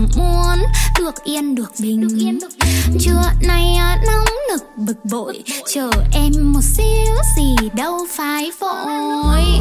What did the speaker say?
lòng muốn được yên được bình. Trưa nay nóng nực bực bội, chờ em một xíu gì đâu phải vội.